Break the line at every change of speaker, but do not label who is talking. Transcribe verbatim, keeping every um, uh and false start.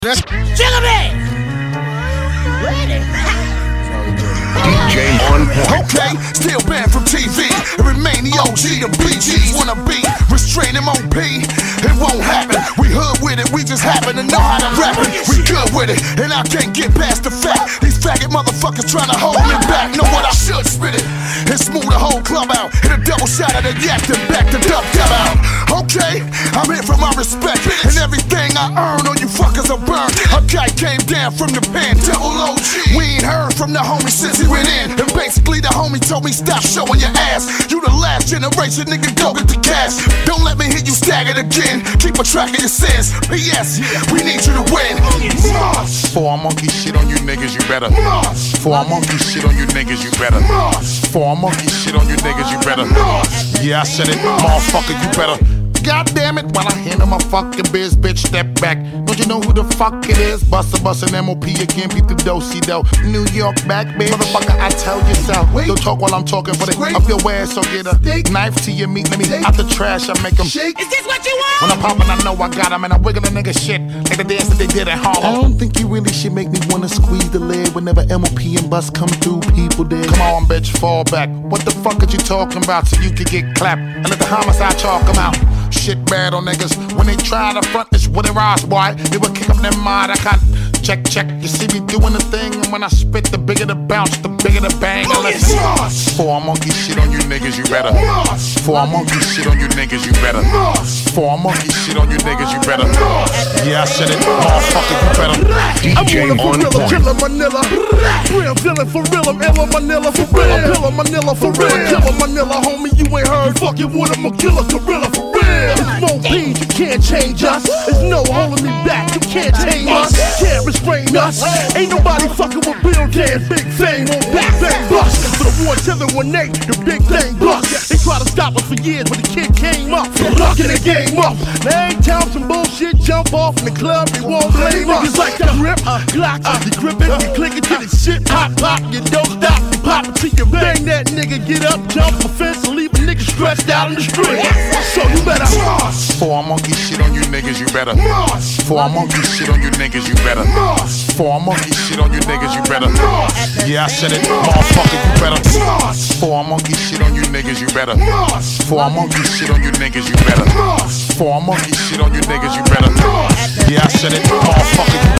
That's Jigabee! Ready?
D J on point.
Okay, still banned from T V and remain the O G. The B Gs wanna be restrained M O P. It won't happen. We hood with it, we just happen to know how to rap it. We good with it, and I can't get past the fact these faggot motherfuckers trying to hold me back. Know what I should spit it and smooth the whole club out. Hit a double shot of the yak and back the dub dub out. Okay, I'm here for my respect, and everything I earn on you fuckers will burn. A guy came down from the pen, double O G. We ain't heard from the homie since he went in, and basically the homie told me stop showing your ass. You the last generation, nigga, go get the cash. Don't let me hear you stagger again. Keep a track of your sins. P S We need you to win. March.
For a monkey shit on you niggas, you better.
March.
For a monkey shit on you niggas, you better.
March.
For a monkey shit on you niggas, you better. Yeah, I said it, motherfucker, you better. God damn it, while I handle my fucking biz, bitch, step back. Don't you know who the fuck it is? Busta bustin' M O P again, beat the do-si do. New York back, bitch. Motherfucker, I tell you so. Don't talk while I'm talking for the up your ass, so get a knife to your meat. Let me out the trash, I make them shake.
Is this what you want?
When I'm poppin', I know I got them, and I wiggle a nigga shit like the dance that they did at home. I don't think you really should make me wanna squeeze the lid whenever M O P and Bust come through, people dead. Come on, bitch, fall back. What the fuck are you talking about so you can get clapped? And let the homicide chalk them out. Shit bad on niggas. When they try to front, it's what they rise, boy. They will kick up their mind. I can't check, check. You see me doing the thing, and when I spit, the bigger the bounce, the bigger the bang. I listen. For a monkey shit on you niggas, you better. For a monkey shit on you niggas, you better. For a monkey shit on you niggas, you better. Yeah, I said it, motherfucker, you better.
D J on point.
Killer Manila, real villain for real. I'm Ella Manila for real. Killer Manila for real. Killer Manila, homie, you ain't heard. Fucking with him, a killer gorilla for real. It's Mo P, you can't change us. There's no holding me back, you can't tame us. Can't restrain us. Ain't nobody fucking with Bill Gates. Big thing on big bang bust. For the war till the one eight, the big thing bust. They try to stop us for years, but the kid came up. Locking the game up. Now ain't time some bullshit jump off in the club, they won't blame us. Niggas like the grip, uh, Glock, uh, you grip it, you click it to the shit, pop, pop, you don't stop, you pop it till you bang that nigga, get up, jump the fence, and leave a nigga stretched out in the street. So you better march.
For a monkey shit on you niggas, you better.
March.
For a monkey shit on you niggas, you better.
March.
For a monkey shit on you niggas, you better.
March.
Yeah, I said it, motherfucker, you better.
March.
For a monkey shit on you niggas, you better.
March.
For a monkey shit on you niggas, you better.
March.
For a monkey shit on you niggas, you better.
March.
Yeah, I said it, motherfucker, you